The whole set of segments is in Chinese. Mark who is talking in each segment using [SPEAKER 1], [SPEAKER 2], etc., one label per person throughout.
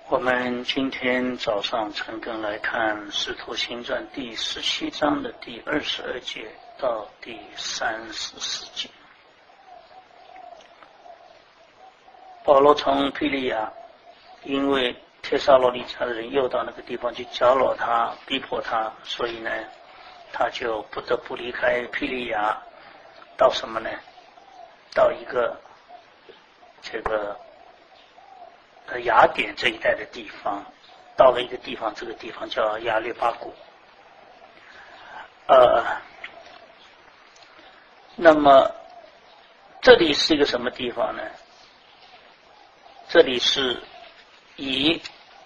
[SPEAKER 1] 我们今天早上陈根来看《使徒行传》第17章的第22节到第34节。保罗从庇利亚，因为帖撒罗尼迦的人又到那个地方去搅扰他、逼迫他，所以呢，他就不得不离开庇利亚，到什么呢？到一个雅典这一带的地方，到了一个地方，这个地方叫亚略巴谷。那么这里是一个什么地方呢？这里是以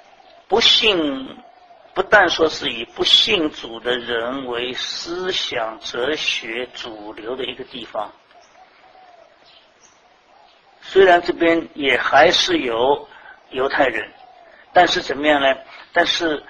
[SPEAKER 1] 不但说是以不信主的人为思想哲学主流的一个地方。虽然这边也还是有犹太人，但是怎么样呢？但是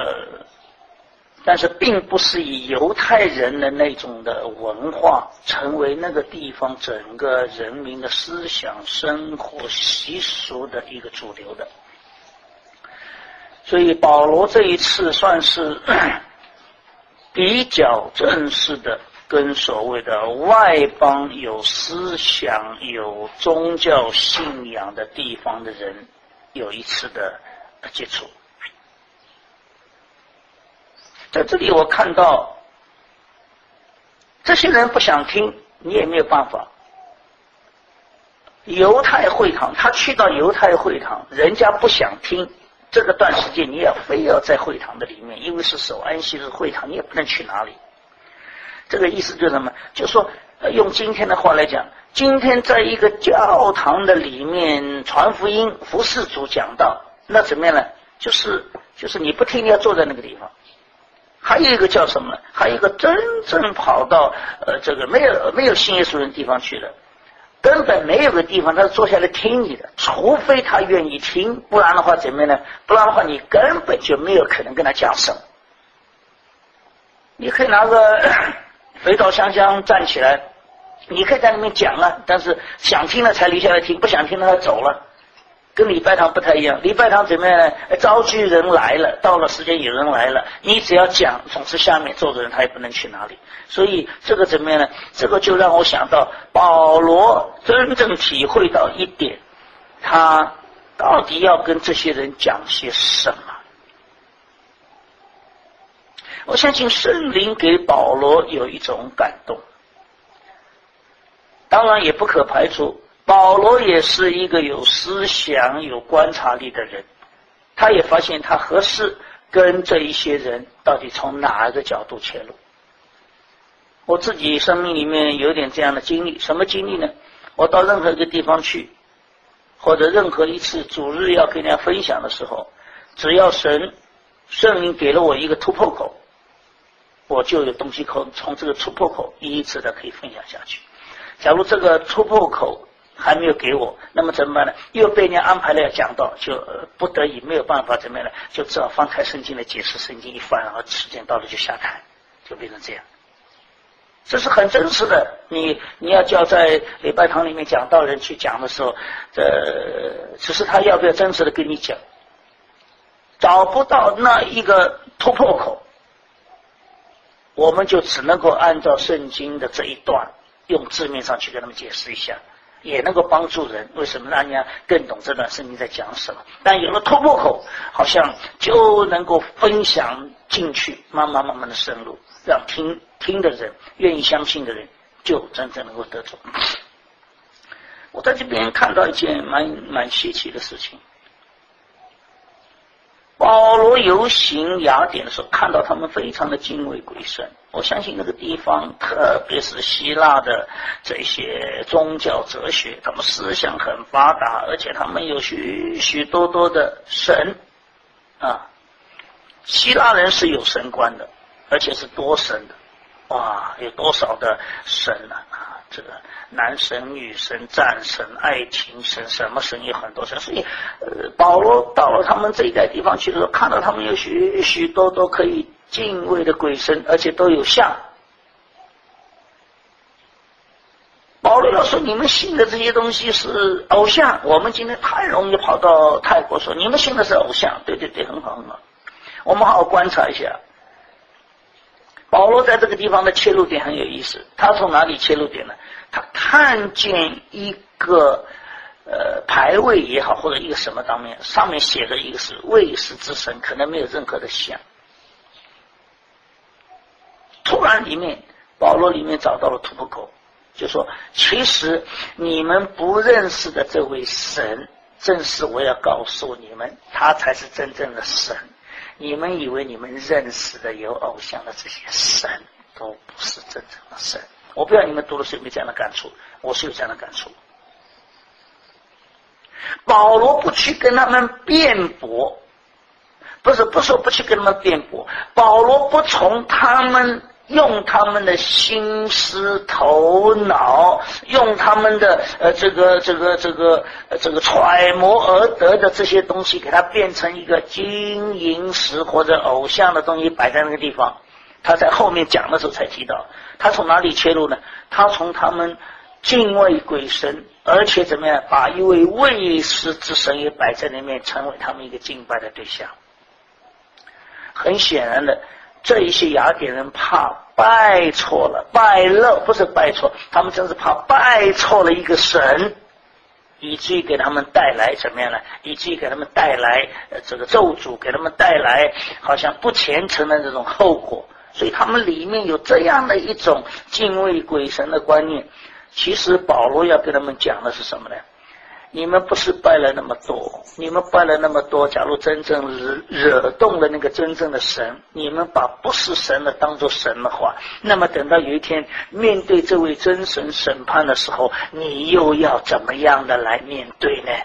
[SPEAKER 1] 并不是以犹太人的那种的文化成为那个地方整个人民的思想、生活习俗的一个主流的。所以保罗这一次算是比较正式的跟所谓的外邦有思想、有宗教信仰的地方的人有一次的接触。在这里我看到这些人不想听，你也没有办法。犹太会堂，他去到犹太会堂，人家不想听，这个段时间你也非要在会堂的里面，因为是守安息日会堂，你也不能去哪里。这个意思就是什么？就是说用今天的话来讲，今天在一个教堂的里面传福音、服侍主、讲道，那怎么样呢？就是你不听，你要坐在那个地方。还有一个叫什么？还有一个真正跑到这个没有信耶稣的地方去了，根本没有个地方他坐下来听你的，除非他愿意听，不然的话怎么样呢？不然的话你根本就没有可能跟他讲什么。你可以拿个肥皂箱站起来，你可以在那边讲啊，但是想听了才留下来听，不想听了他走了。跟礼拜堂不太一样，礼拜堂怎么样呢？召集人来了，到了时间有人来了，你只要讲，总之下面坐的人他也不能去哪里。所以这个怎么样呢？这个就让我想到保罗真正体会到一点，他到底要跟这些人讲些什么。我相信圣灵给保罗有一种感动，当然也不可排除保罗也是一个有思想、有观察力的人，他也发现他合适跟这一些人到底从哪个角度切入。我自己生命里面有点这样的经历，什么经历呢？我到任何一个地方去，或者任何一次主日要跟人家分享的时候，只要圣灵给了我一个突破口，我就有东西从这个突破口一直的可以分享下去。假如这个突破口还没有给我，那么怎么办呢？又被人家安排了要讲到，就不得已没有办法怎么样呢？就只好翻开圣经来解释圣经，一翻，然后时间到了就下台，就变成这样。这是很真实的。你要叫在礼拜堂里面讲道人去讲的时候，只是他要不要真实的跟你讲，找不到那一个突破口，我们就只能够按照圣经的这一段用字面上去跟他们解释一下，也能够帮助人。为什么让人家更懂这段圣经在讲什么？但有了突破口，好像就能够分享进去，慢慢的深入，让听的人、愿意相信的人就真正能够得着。我在这边看到一件蛮稀奇的事情。保罗游行雅典的时候，看到他们非常的敬畏鬼神。我相信那个地方，特别是希腊的这些宗教哲学，他们思想很发达，而且他们有许许多多的神啊。希腊人是有神观的，而且是多神的。哇，有多少的神啊！这个男神、女神、战神、爱情神，什么神有很多神。所以保罗到了他们这一带地方去的时候，看到他们有许许多多可以敬畏的鬼神，而且都有像。保罗罗说你们信的这些东西是偶像，我们今天太容易跑到泰国说你们信的是偶像，对对对，很好很好。我们好好观察一下，保罗在这个地方的切入点很有意思，他从哪里切入点呢？他看见一个牌位也好，或者一个什么当面上面写的一个是未识之神，可能没有任何的像。突然保罗里面找到了突破口，就说其实你们不认识的这位神，正是我要告诉你们，他才是真正的神。你们以为你们认识的有偶像的这些神，都不是真正的神。我不知道你们读的是有没有这样的感触，我是有这样的感触。保罗不去跟他们辩驳，不是不去跟他们辩驳，保罗不从他们用他们的心思头脑，用他们的这个揣摩而得的这些东西，给它变成一个金银石或者偶像的东西摆在那个地方。他在后面讲的时候才提到，他从哪里切入呢？他从他们敬畏鬼神，而且怎么样，把一位未识之神也摆在那边，成为他们一个敬拜的对象。很显然的，这一些雅典人怕拜错了，拜漏，不是拜错，他们真是怕拜错了一个神，以至于给他们带来怎么样呢？以至于给他们带来这个咒诅，给他们带来好像不虔诚的这种后果。所以他们里面有这样的一种敬畏鬼神的观念。其实保罗要跟他们讲的是什么呢？你们不是拜了那么多，你们拜了那么多，假如真正惹动了那个真正的神，你们把不是神的当作神的话，那么等到有一天面对这位真神审判的时候，你又要怎么样的来面对呢？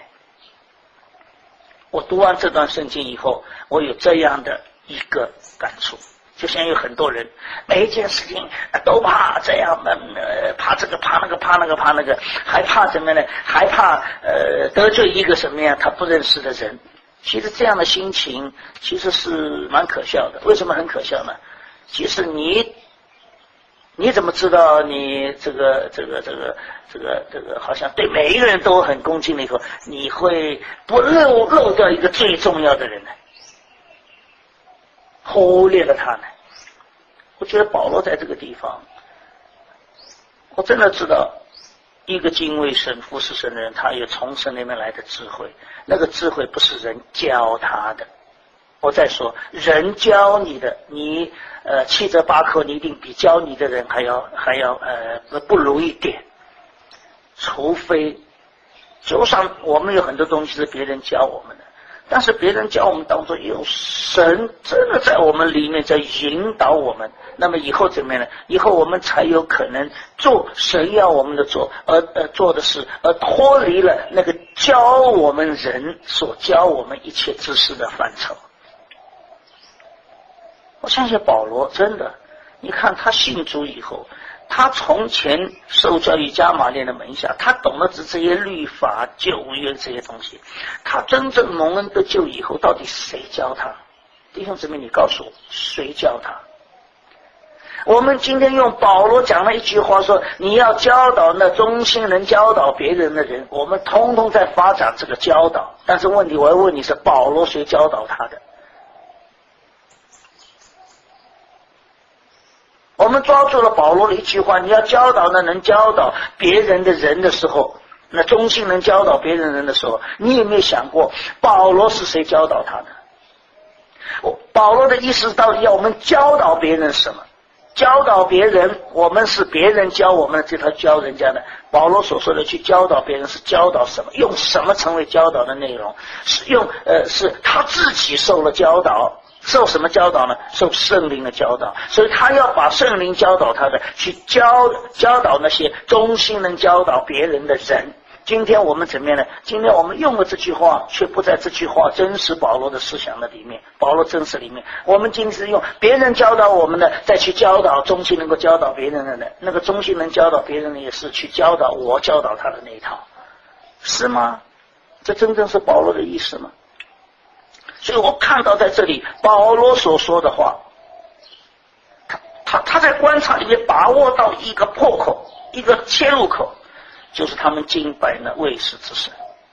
[SPEAKER 1] 我读完这段圣经以后，我有这样的一个感触。就像有很多人每一件事情都怕这样怕这个怕那个怕那个怕那个，还怕什么呢？还怕得罪一个什么样他不认识的人。其实这样的心情其实是蛮可笑的。为什么很可笑呢？其实你怎么知道你这个好像对每一个人都很恭敬了以后，你会不漏掉一个最重要的人呢？忽略了他呢？我觉得保罗在这个地方，我真的知道一个敬畏神服侍神的人，他有从神那边来的智慧，那个智慧不是人教他的。我再说，人教你的，你7折8扣，你一定比教你的人还要不如一点。除非就算我们有很多东西是别人教我们的，但是别人教我们当中有神真的在我们里面在引导我们，那么以后怎么样呢？以后我们才有可能做神要我们的做做的事，而脱离了那个教我们人所教我们一切知识的范畴。我相信保罗真的，你看他信主以后，他从前受教于加马列的门下，他懂得这些律法旧约这些东西。他真正蒙恩得救以后，到底谁教他？弟兄姊妹，你告诉我，谁教他？我们今天用保罗讲了一句话说，你要教导那忠心能教导别人的人，我们通通在发展这个教导。但是问题我要问你是，保罗谁教导他的？我们抓住了保罗的一句话，你要教导那能教导别人的人的时候，那忠心能教导别人的时候，你有没有想过保罗是谁教导他的？保罗的意思到底要我们教导别人什么？教导别人，我们是别人教我们，这套教人家的。保罗所说的去教导别人是教导什么？用什么成为教导的内容？是用是他自己受了教导。受什么教导呢？受圣灵的教导。所以他要把圣灵教导他的，去教导那些忠心能教导别人的人。今天我们怎么样呢？今天我们用了这句话，却不在这句话真实保罗的思想的里面，保罗真实里面，我们今天是用别人教导我们的，再去教导忠心能够教导别人的人。那个忠心能教导别人的，也是去教导我教导他的那一套，是吗？这真正是保罗的意思吗？所以我看到在这里保罗所说的话，他在观察里面把握到一个破口，一个切入口， 就是他们敬拜那未识之神。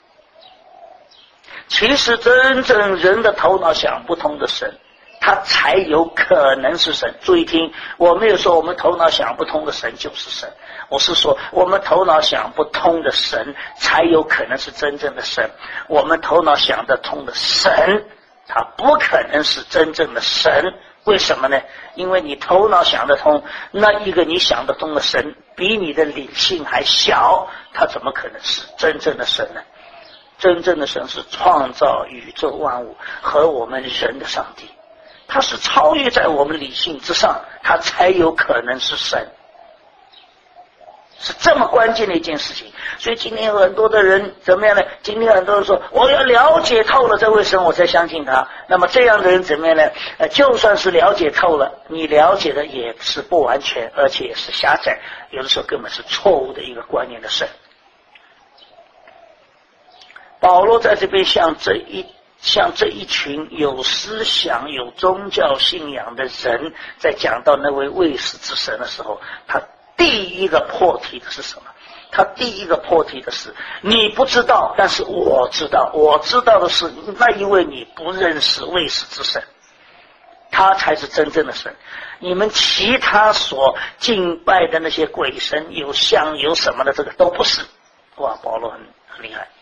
[SPEAKER 1] 其实真正人的头脑想不通的神，他才有可能是神。注意听，我没有说我们头脑想不通的神就是神，我是说我们头脑想不通的神才有可能是真正的神。我们头脑想得通的神，他不可能是真正的神。为什么呢？因为你头脑想得通，那一个你想得通的神比你的理性还小，他怎么可能是真正的神呢？真正的神是创造宇宙万物和我们人的上帝，他是超越在我们理性之上，他才有可能是神，是这么关键的一件事情。所以今天有很多的人怎么样呢？今天很多人说我要了解透了这位神我才相信他。那么这样的人怎么样呢？就算是了解透了，你了解的也是不完全，而且也是狭窄，有的时候根本是错误的一个观念的神。保罗在这边向这一群有思想有宗教信仰的人在讲到那位未识之神的时候，他第一个破题的是什么？他第一个破题的是你不知道，但是我知道，我知道的是那一位你不认识未识之神，他才是真正的神。你们其他所敬拜的那些鬼神有像有什么的，这个都不是。哇，保罗很厉害。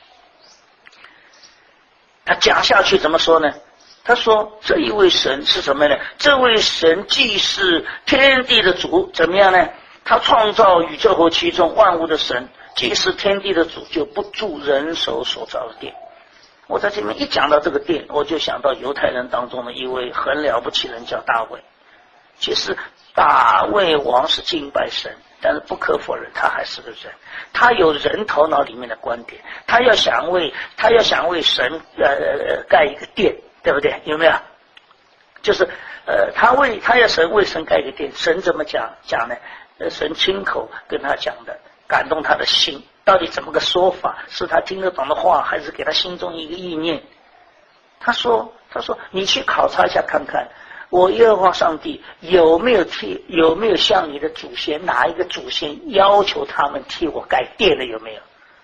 [SPEAKER 1] 他讲下去怎么说呢？他说这一位神是什么呢？这位神既是天地的主，怎么样呢？他创造宇宙和其中万物的神，既是天地的主，就不住人手所造的殿。我在这边一讲到这个殿，我就想到犹太人当中的一位很了不起的人叫大卫。其实大卫王是敬拜神，但是不可否认他还是个人，他有人头脑里面的观点，他要想为神盖一个殿，对不对？有没有？就是他要神为神盖一个殿，神怎么讲呢？神亲口跟他讲的，感动他的心，到底怎么个说法？是他听得懂的话，还是给他心中一个意念？他说你去考察一下看看，我耶和华上帝有没有向你的祖先哪一个祖先要求他们替我盖殿的？有没有？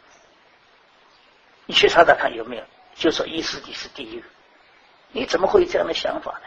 [SPEAKER 1] 你去查查看有没有？就说一世纪是第一个。你怎么会有这样的想法呢？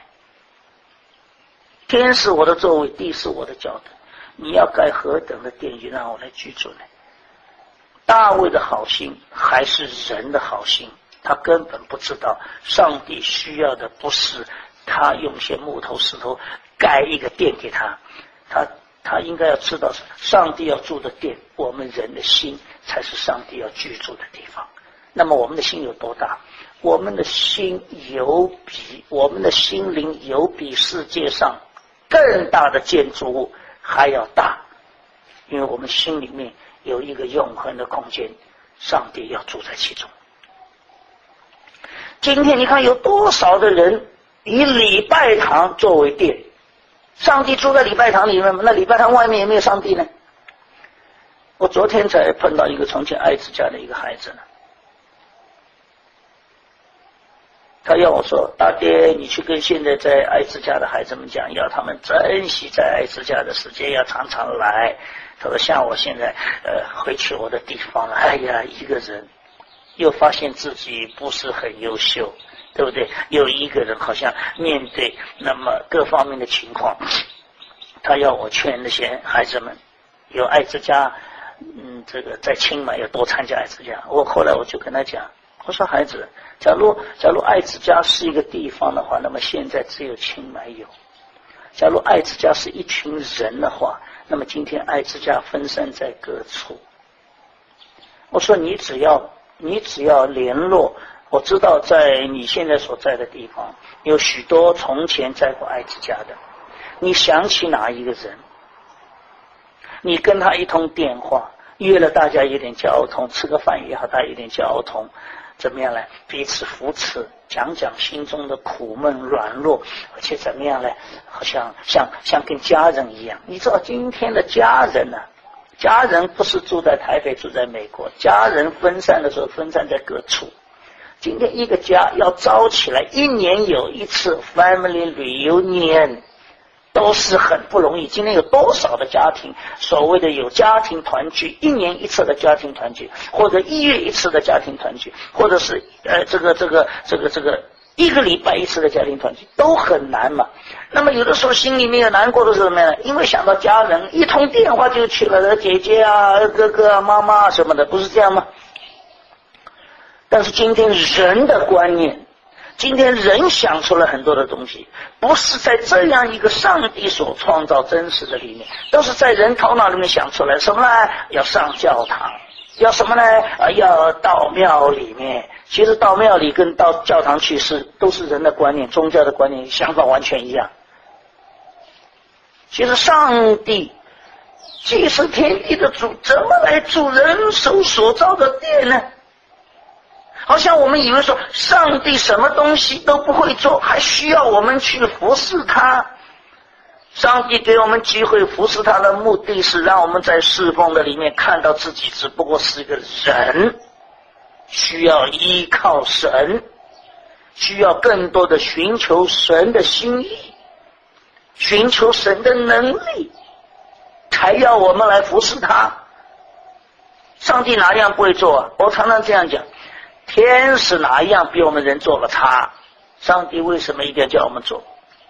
[SPEAKER 1] 天是我的座位，地是我的脚凳，你要盖何等的殿宇让我来居住呢？大卫的好心还是人的好心，他根本不知道上帝需要的不是他用些木头石头盖一个殿给他，他应该要知道上帝要住的殿，我们人的心才是上帝要居住的地方。那么我们的心有多大？我们的心灵有比世界上更大的建筑物还要大，因为我们心里面有一个永恒的空间，上帝要住在其中。今天你看有多少的人以礼拜堂作为殿，上帝住在礼拜堂里面，那礼拜堂外面有没有上帝呢？我昨天才碰到一个从前爱之家的一个孩子呢，他要我说，大爹你去跟现在在爱之家的孩子们讲，要他们珍惜在爱之家的时间，要常常来。他说像我现在回去我的地方了，哎呀，一个人又发现自己不是很优秀，对不对？有一个人好像面对那么各方面的情况，他要我劝那些孩子们有爱之家，这个在清迈要多参加爱之家。后来我就跟他讲，我说孩子，假如爱之家是一个地方的话，那么现在只有清迈有；假如爱之家是一群人的话，那么今天爱之家分散在各处。我说你只要联络，我知道在你现在所在的地方有许多从前在过爱之家的，你想起哪一个人，你跟他一通电话，约了大家有点交通，吃个饭也好，大家有点交通，怎么样来彼此扶持，讲讲心中的苦闷软弱，而且怎么样来好像像跟家人一样。你知道今天的家人呢，家人不是住在台北住在美国，家人分散的时候分散在各处。今天一个家要招起来，一年有一次 family reunion， 都是很不容易。今天有多少的家庭，所谓的有家庭团聚，1年1次的家庭团聚，或者1月1次的家庭团聚，或者是这个1个礼拜1次的家庭团聚，都很难嘛。那么有的时候心里面有难过的是什么呢？因为想到家人，一通电话就去了，姐姐啊、哥哥啊、妈妈啊什么的，不是这样吗？但是今天人的观念，今天人想出了很多的东西，不是在这样一个上帝所创造真实的里面，都是在人头脑里面想出来。什么呢？要上教堂，要什么呢？要到庙里面。其实到庙里跟到教堂去都是人的观念，宗教的观念，想法完全一样。其实上帝既是天地的主，怎么来住人手所造的殿呢？好像我们以为说上帝什么东西都不会做，还需要我们去服侍他。上帝给我们机会服侍他的目的是让我们在侍奉的里面看到自己只不过是一个人，需要依靠神，需要更多的寻求神的心意，寻求神的能力，才要我们来服侍他。上帝哪样不会做啊？我常常这样讲，天使哪一样比我们人做了差？上帝为什么一定要叫我们做？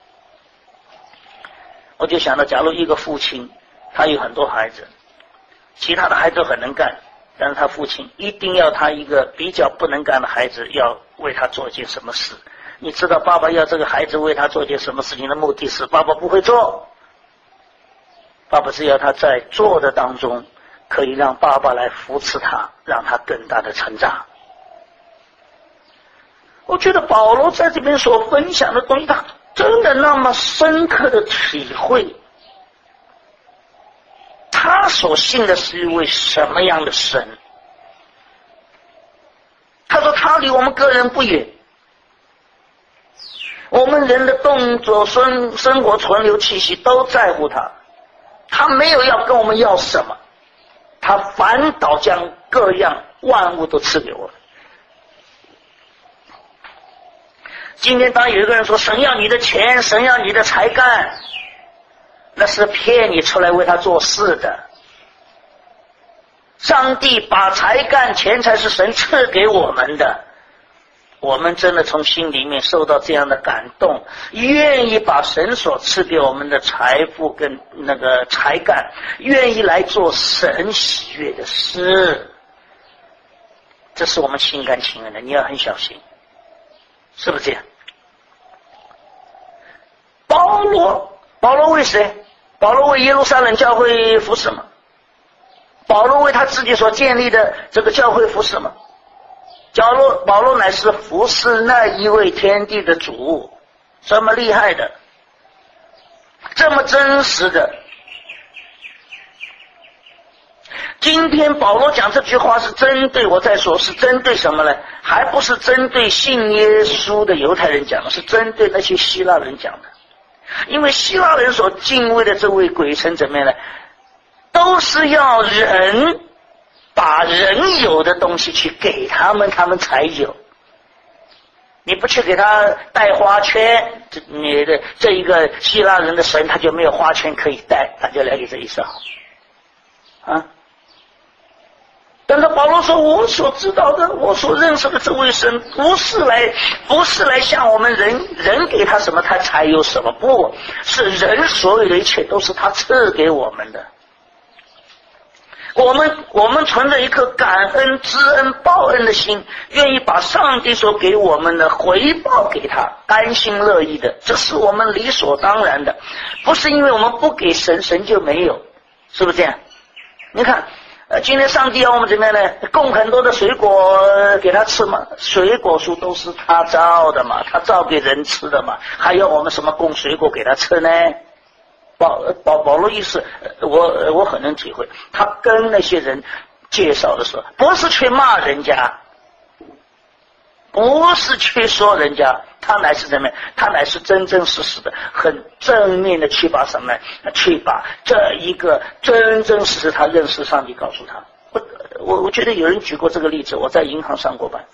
[SPEAKER 1] 我就想到，假如一个父亲他有很多孩子，其他的孩子都很能干，但是他父亲一定要他一个比较不能干的孩子要为他做一件什么事。你知道爸爸要这个孩子为他做件什么事情的目的是，爸爸不会做，爸爸是要他在做的当中可以让爸爸来扶持他，让他更大的成长。我觉得保罗在这边所分享的东西，他真的那么深刻的体会，他所信的是一位什么样的神。他说他离我们个人不远，我们人的动作、生活、存留、气息都在乎他，他没有要跟我们要什么，他反倒将各样万物都赐给我们。今天当有一个人说神要你的钱，神要你的才干，那是骗你出来为他做事的。上帝把才干、钱财是神赐给我们的，我们真的从心里面受到这样的感动，愿意把神所赐给我们的财富跟那个才干，愿意来做神喜悦的事，这是我们心甘情愿的。你要很小心，是不是这样？保罗为谁？保罗为耶路撒冷教会服侍吗？保罗为他自己所建立的这个教会服侍吗？保罗乃是服侍那一位天地的主，这么厉害的，这么真实的。今天保罗讲这句话是针对，我再说是针对什么呢？还不是针对信耶稣的犹太人讲的，是针对那些希腊人讲的。因为希腊人所敬畏的这位鬼神怎么样呢？都是要人把人有的东西去给他们，他们才有。你不去给他戴花圈，你的这一个希腊人的神他就没有花圈可以戴，大家了解这意思啊？但是保罗说，我所知道的，我所认识的这位神不是来向我们人给他什么他才有什么，不是人所有的一切都是他赐给我们的。我们存着一颗感恩、知恩、报恩的心，愿意把上帝所给我们的回报给他，甘心乐意的，这是我们理所当然的，不是因为我们不给神，神就没有，是不是这样？你看今天上帝要我们怎么样呢？供很多的水果给他吃嘛，水果树都是他造的嘛，他造给人吃的嘛，还要我们什么供水果给他吃呢？保罗意思，我很能体会，他跟那些人介绍的时候，不是去骂人家，不是去说人家，他乃是怎么样？他乃是真真实实的、很正面的去把什么？去把这一个真真实实他认识上帝告诉他。我觉得有人举过这个例子，我在银行上过班。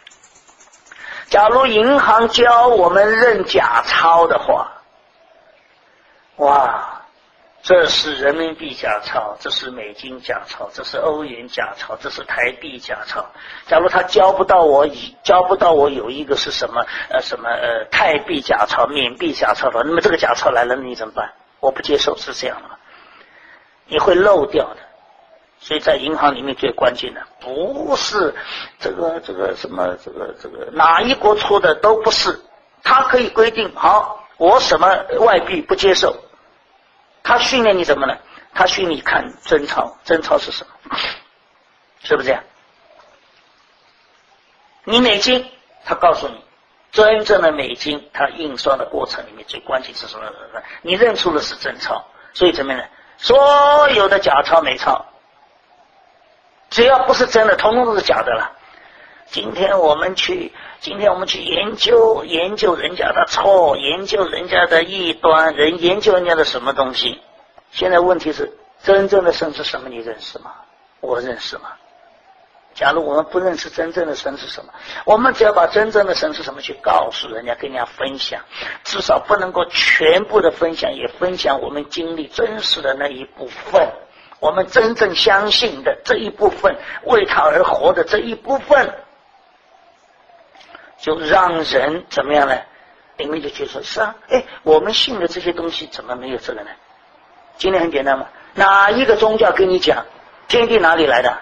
[SPEAKER 1] 假如银行教我们认假钞的话， 哇，这是人民币假钞，这是美金假钞，这是欧元假钞，这是台币假钞。假如他交不到我有一个是什么泰币假钞、缅币假钞的，那么这个假钞来了，你怎么办？我不接受，是这样的吗？你会漏掉的。所以在银行里面最关键的不是这个什么这个哪一国出的都不是，他可以规定好我什么外币不接受，他训练你怎么呢？他训练你看真钞，真钞是什么？是不是这样？你美金，他告诉你真正的美金，它印刷的过程里面最关键是什么？你认出的是真钞，所以怎么样呢？所有的假钞美钞只要不是真的，统统都是假的了。今天我们去研究人家的错，研究人家的异端，研究人家的什么东西。现在问题是，真正的神是什么？你认识吗？我认识吗？假如我们不认识真正的神是什么，我们只要把真正的神是什么去告诉人家，跟人家分享，至少不能够全部的分享，也分享我们经历真实的那一部分，我们真正相信的这一部分，为他而活的这一部分，就让人怎么样呢？里面就觉得是啊，我们信的这些东西怎么没有这个呢？今天很简单嘛，哪一个宗教跟你讲天地哪里来的？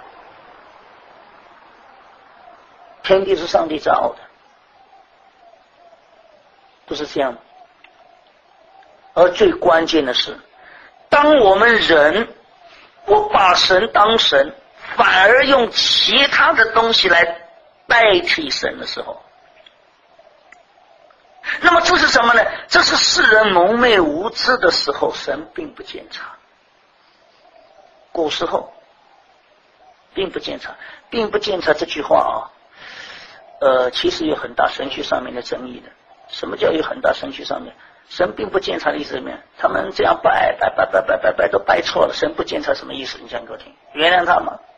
[SPEAKER 1] 天地是上帝造的，不是这样吗？而最关键的是，当我们人不把神当神，反而用其他的东西来代替神的时候，那么这是什么呢？这是世人蒙昧无知的时候，神并不监察。古时候并不监察，并不监察这句话其实有很大神学上面的争议的。什么叫有很大神学上面？神并不监察的意思怎么样？他们这样拜都拜错了，神不监察什么意思？你讲给我听，原谅他吗？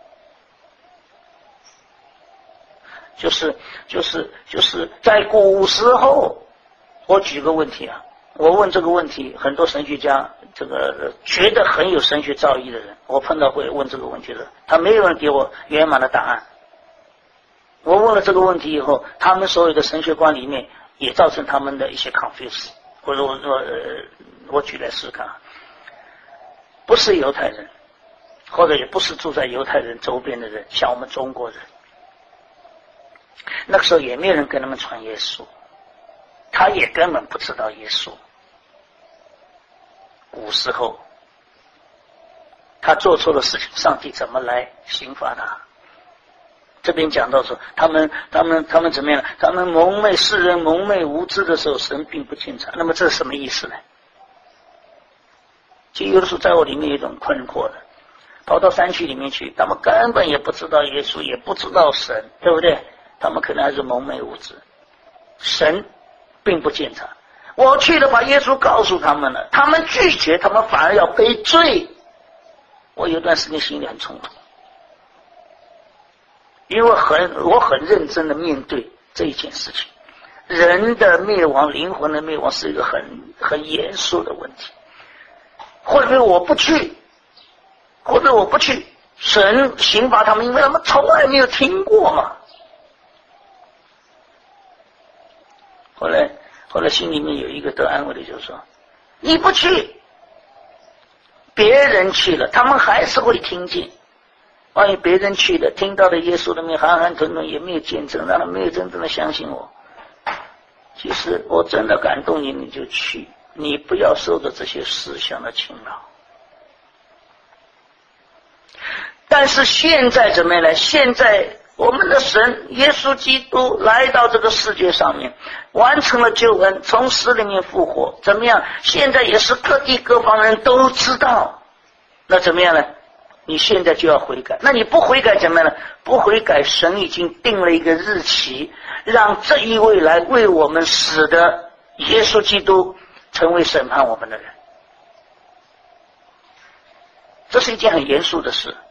[SPEAKER 1] 就是在古时候，我举个问题啊，我问这个问题，很多神学家这个觉得很有神学造诣的人，我碰到会问这个问题的，他没有人给我圆满的答案。我问了这个问题以后，他们所有的神学观里面也造成他们的一些 confuse。或者我举来试试看，不是犹太人，或者也不是住在犹太人周边的人，像我们中国人，那个时候也没有人跟他们传耶稣，他也根本不知道耶稣。古时候他做错了事情，上帝怎么来刑罚他？这边讲到说，他们怎么样？他们世人蒙昧无知的时候，神并不监察。那么这是什么意思呢？其实有的时候在我里面有一种困惑的，跑到山区里面去，他们根本也不知道耶稣，也不知道神，对不对？他们可能还是蒙昧无知，神并不监察。我去了，把耶稣告诉他们了，他们拒绝，他们反而要背罪。我有段时间心里很冲突。因为我很认真的面对这一件事情，人的灭亡，灵魂的灭亡是一个很严肃的问题。会不会我不去？神刑罚他们，因为他们从来没有听过嘛。后来心里面有一个得安慰的，就是说，你不去，别人去了，他们还是会听见。万一别人去的，听到的耶稣的名含含吞吞，也没有见证，让他没有真正的相信我。其实我真的感动你，你就去，你不要受着这些思想的侵扰。但是现在怎么样呢？现在我们的神耶稣基督来到这个世界上面，完成了救恩，从死里面复活，怎么样？现在也是各地各方人都知道。那怎么样呢？你现在就要悔改，那你不悔改怎么样呢？不悔改，神已经定了一个日期，让这一位来为我们死的耶稣基督成为审判我们的人。这是一件很严肃的事。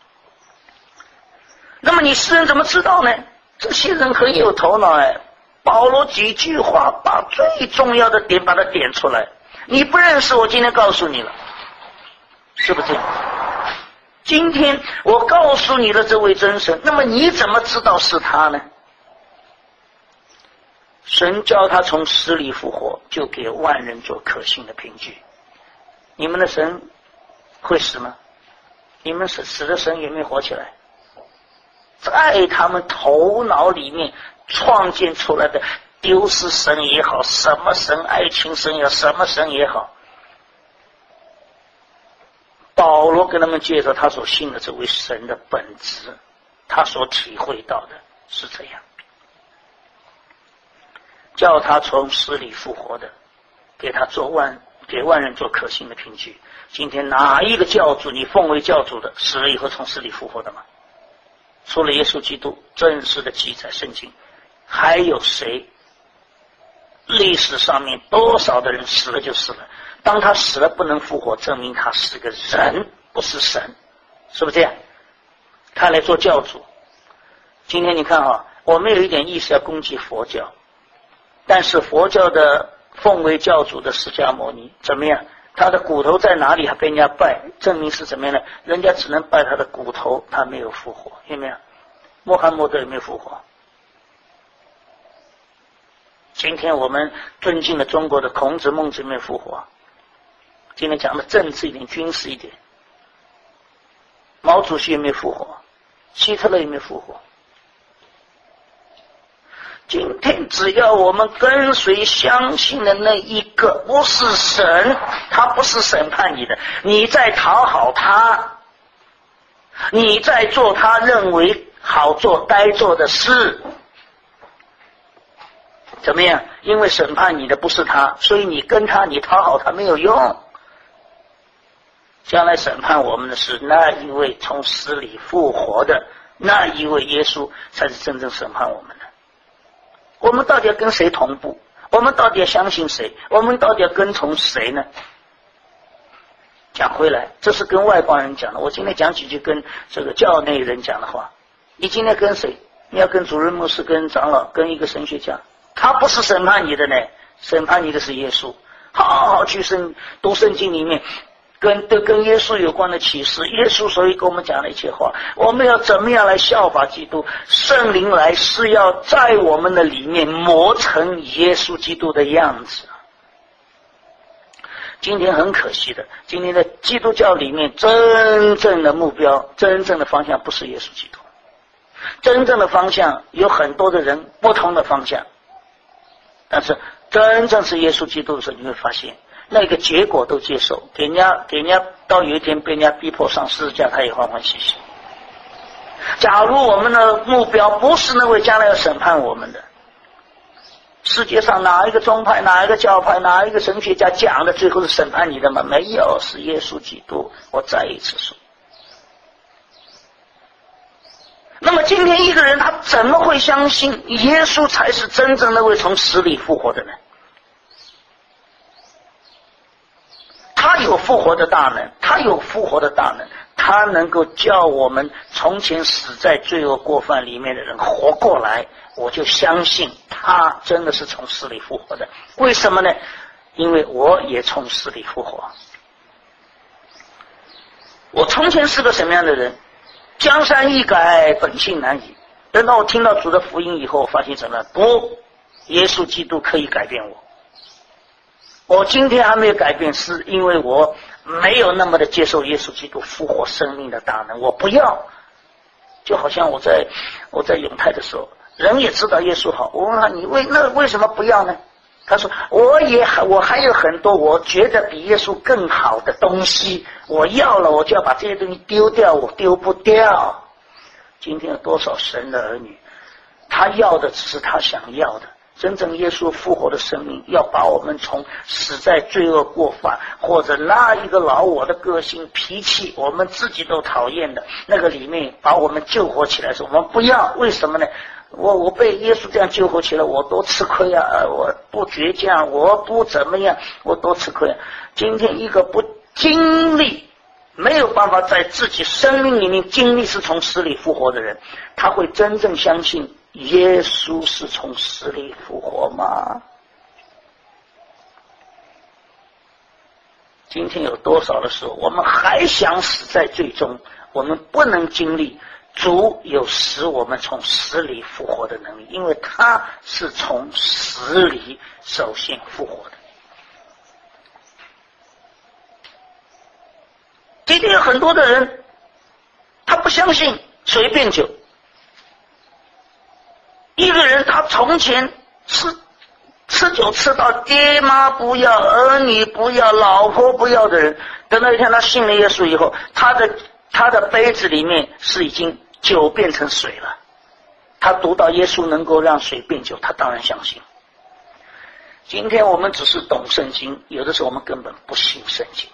[SPEAKER 1] 那么你世人怎么知道呢？这些人很有头脑保罗几句话把最重要的点把它点出来。 你不认识我，今天告诉你了，是不是这样？今天我告诉你的这位真神，那么你怎么知道是他呢？神叫他从死里复活，就给万人做可信的凭据。你们的神会死吗？你们死的神有没有活起来？在他们头脑里面创建出来的丢失神也好，什么神，爱情神也好，什么神也好，保罗跟他们介绍他所信的这位神的本质，他所体会到的是这样，叫他从死里复活的，给万人做可信的凭据。今天哪一个教主你奉为教主的死了以后从死里复活的吗？除了耶稣基督真实的记载圣经，还有谁？历史上面多少的人死了就死了，当他死了不能复活，证明他是个人，不是神，是不是这样？他来做教主。今天你看我们有一点意思要攻击佛教，但是佛教的奉为教主的释迦牟尼怎么样？他的骨头在哪里还被人家拜，证明是怎么样呢？人家只能拜他的骨头，他没有复活，有没有？穆罕默德有没有复活？今天我们尊敬的中国的孔子、孟子有没有复活？今天讲的政治一点，军事一点，毛主席有没有复活？希特勒有没有复活？今天只要我们跟随相信的那一个不是神，他不是审判你的，你在讨好他，你在做他认为好做该做的事，怎么样？因为审判你的不是他，所以你跟他，你讨好他没有用。将来审判我们的是那一位从死里复活的那一位耶稣，才是真正审判我们的。我们到底要跟谁同步？我们到底要相信谁？我们到底要跟从谁呢？讲回来，这是跟外邦人讲的。我今天讲几句跟这个教内人讲的话。你今天跟谁？你要跟主任牧师、跟长老、跟一个神学家，他不是审判你的呢，审判你的是耶稣。好好去读圣经里面跟耶稣有关的启示，耶稣所以跟我们讲的一切话，我们要怎么样来效法基督？圣灵来是要在我们的里面磨成耶稣基督的样子。今天很可惜的，今天的基督教里面真正的目标、真正的方向不是耶稣基督，真正的方向有很多的人不同的方向，但是真正是耶稣基督的时候，你会发现那个结果都接受，给人家到有一天被人家逼迫上十字架，他也欢欢喜喜。假如我们的目标不是那位将来要审判我们的，世界上哪一个宗派、哪一个教派、哪一个神学家讲的最后是审判你的吗？没有，是耶稣基督。我再一次说。那么今天一个人他怎么会相信耶稣才是真正那位从死里复活的呢？他有复活的大能，他有复活的大能，他能够叫我们从前死在罪恶过犯里面的人活过来，我就相信他真的是从死里复活的。为什么呢？因为我也从死里复活。我从前是个什么样的人？江山易改，本性难移。等到我听到主的福音以后，我发现什么？不，耶稣基督可以改变我。我今天还没有改变，是因为我没有那么的接受耶稣基督复活生命的大能。我不要，就好像我在永泰的时候，人也知道耶稣好，我问他你为什么不要呢？他说我还有很多我觉得比耶稣更好的东西，我要了我就要把这些东西丢掉，我丢不掉。今天有多少神的儿女，他要的只是他想要的。真正耶稣复活的生命，要把我们从死在罪恶过犯，或者那一个老我的个性脾气我们自己都讨厌的那个里面，把我们救活起来的时候，我们不要。为什么呢？我被耶稣这样救活起来，我多吃亏啊！我不倔强，我不怎么样，我多吃亏啊！今天一个不经历，没有办法在自己生命里面经历是从死里复活的人，他会真正相信耶稣是从死里复活吗？ 今天有多少的时候，我们还想死在罪中，我们不能经历主有使我们从死里复活的能力，因为他是从死里首先复活的。今天有很多的人，他不相信水变酒。一个人他从前吃酒吃到爹妈不要、儿女不要、老婆不要的人，等到一天他信了耶稣以后，他的杯子里面是已经酒变成水了。他读到耶稣能够让水变酒，他当然相信。今天我们只是懂圣经，有的时候我们根本不信圣经。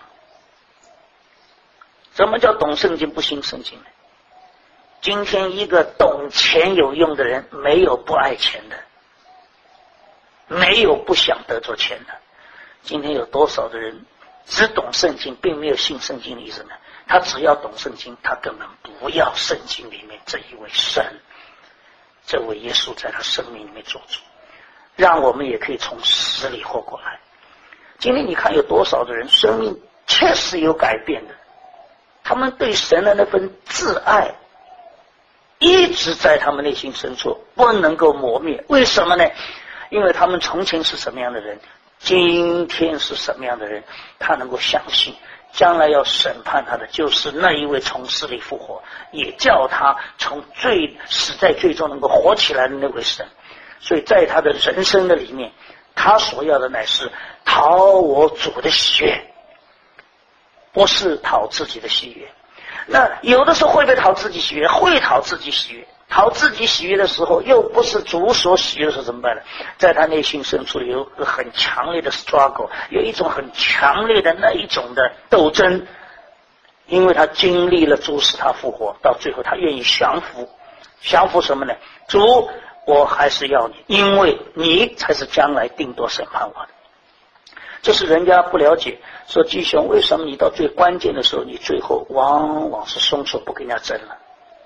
[SPEAKER 1] 什么叫懂圣经不信圣经呢？今天一个懂钱有用的人，没有不爱钱的，没有不想得着钱的。今天有多少的人只懂圣经，并没有信圣经的意思呢？他只要懂圣经，他根本不要圣经里面这一位神，这位耶稣在他生命里面做主，让我们也可以从死里活过来。今天你看有多少的人生命确实有改变的，他们对神的那份挚爱一直在他们内心深处，不能够磨灭。为什么呢？因为他们从前是什么样的人，今天是什么样的人，他能够相信将来要审判他的就是那一位从死里复活，也叫他从死在罪中能够活起来的那位神。所以在他的人生的里面，他所要的乃是讨我主的喜悦，不是讨自己的喜悦。那有的时候会不会讨自己喜悦？会讨自己喜悦。讨自己喜悦的时候，又不是主所喜悦的时候怎么办呢？在他内心深处有个很强烈的 struggle， 有一种很强烈的那一种的斗争，因为他经历了主使他复活，到最后他愿意降服。降服什么呢？主，我还是要你，因为你才是将来定夺审判我的。这是人家不了解，说弟兄，为什么你到最关键的时候，你最后往往是松手不跟人家争了？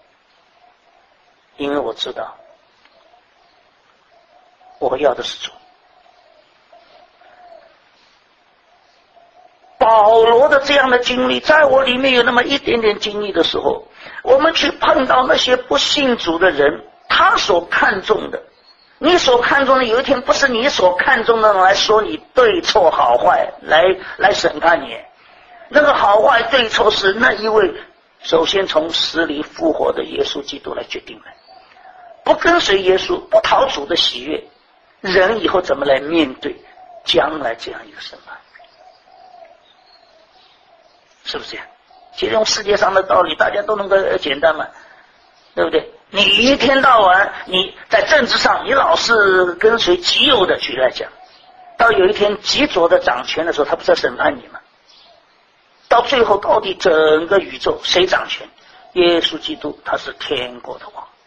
[SPEAKER 1] 因为我知道我要的是主。保罗的这样的经历，在我里面有那么一点点经历的时候，我们去碰到那些不信主的人，他所看重的，你所看重的，有一天不是你所看重的来说你对错好坏，来审判你。那个好坏对错是那一位首先从死里复活的耶稣基督来决定的。不跟随耶稣，不讨主的喜悦，人以后怎么来面对将来这样一个审判？是不是这样？其实用世界上的道理大家都能够简单嘛，对不对？你一天到晚你在政治上你老是跟随极右的，举例来讲，到有一天极左的掌权的时候，他不是在审判你吗？到最后到底整个宇宙谁掌权？耶稣基督，他是天国的王。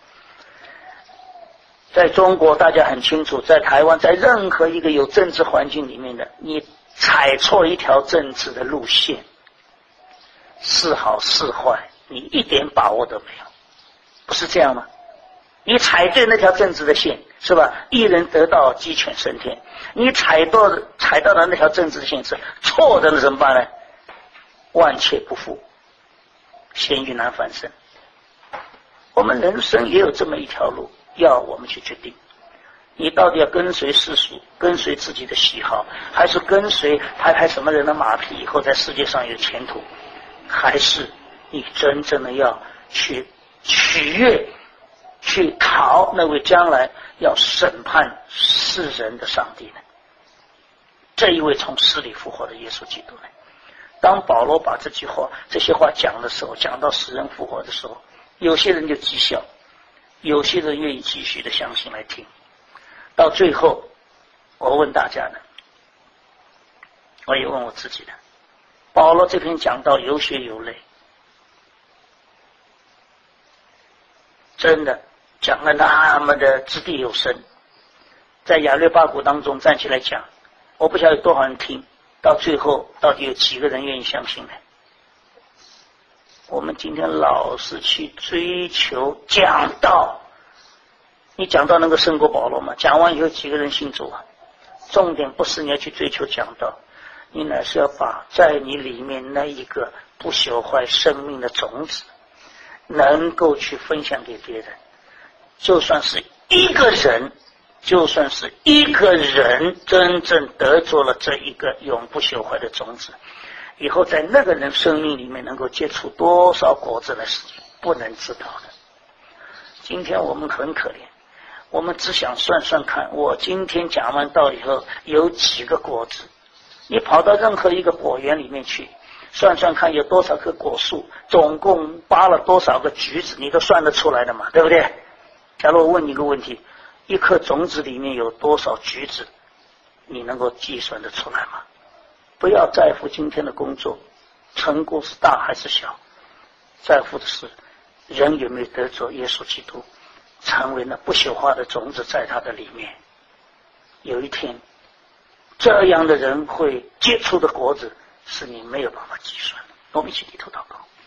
[SPEAKER 1] 在中国大家很清楚，在台湾，在任何一个有政治环境里面的，你踩错一条政治的路线，是好是坏你一点把握都没有，不是这样吗？你踩对那条政治的线，是吧？一人得道鸡犬升天。你踩到的那条政治的线是错的，那怎么办呢？万劫不复，咸鱼难翻身。我们人生也有这么一条路，要我们去决定，你到底要跟随世俗，跟随自己的喜好，还是跟随拍什么人的马屁以后在世界上有前途，还是你真正的要去取悦，去讨那位将来要审判世人的上帝呢？这一位从死里复活的耶稣基督呢？当保罗把这些话讲的时候，讲到死人复活的时候，有些人就讥笑，有些人愿意继续的相信来听。到最后我问大家呢，我也问我自己的，保罗这篇讲到有血有泪，真的讲了那么的掷地有声，在亚略巴谷当中站起来讲，我不晓得有多少人听，到最后到底有几个人愿意相信呢？我们今天老是去追求讲道，你讲到那个胜过保罗吗？讲完以后几个人信主啊？重点不是你要去追求讲道， 你乃是要把在你里面那一个不朽坏生命的种子，能够去分享给别人。就算是一个人，就算是一个人真正得着了这一个永不朽坏的种子，以后在那个人生命里面能够结出多少果子来是不能知道的。今天我们很可怜，我们只想算算看，我今天讲完道以后有几个果子。你跑到任何一个果园里面去算算看，有多少棵果树，总共扒了多少个橘子，你都算得出来的嘛，对不对？假如我问你一个问题，一颗种子里面有多少橘子，你能够计算得出来吗？不要在乎今天的工作成果是大还是小，在乎的是人有没有得着耶稣基督，成为那不朽化的种子在他的里面。有一天这样的人会结出的果子是你没有办法计算的。我们一起低头祷告。